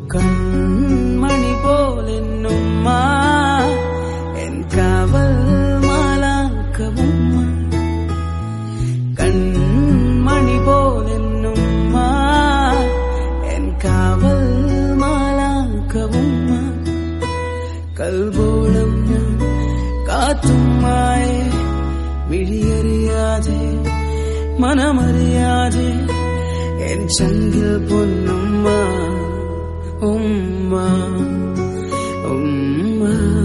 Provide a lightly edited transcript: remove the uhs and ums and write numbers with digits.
കൺമണി പോലെന്നുമ്മ N കാവൽ മാലാഖവുമ്മ കൺമണി പോലെന്നുമ്മ N കാവൽ മാലാഖവുമ്മ കൽബോളം ഞാൻ കാത്തുമ്മായെ വിഴിയറിയാതെ മനമറിയാതെ എൻ ചങ്കിൽ പൊന്നുമ്മ ഉമ്മ ഉമ്മ